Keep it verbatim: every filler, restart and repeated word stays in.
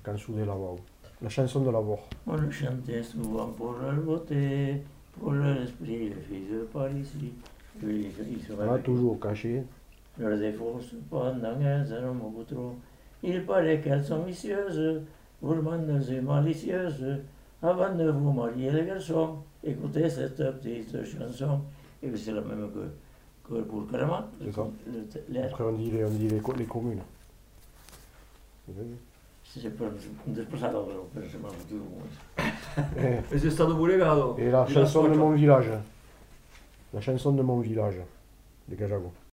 cançó de la voix, la chanson de la voix. On le chantait souvent pour leur beauté, pour leur esprit, les filles de Parisis. Ils, ils se Ah, toujours caché. leurs défauts, cependant, elles en ont beaucoup trop. Il paraît qu'elles sont vicieuses, gourmandes et malicieuses. Avant de vous marier, les garçons, écoutez cette petite chanson. Et c'est la même que, que pour Caraman. C'est ça. Le, Après, on dit les, on dit les, les communes. C'est per, desplaçado, pero, pero se me ha metido como eso. Eh, E sei stato pure cato. Et la chanson de mon village. La chanson de mon village, de Gajago.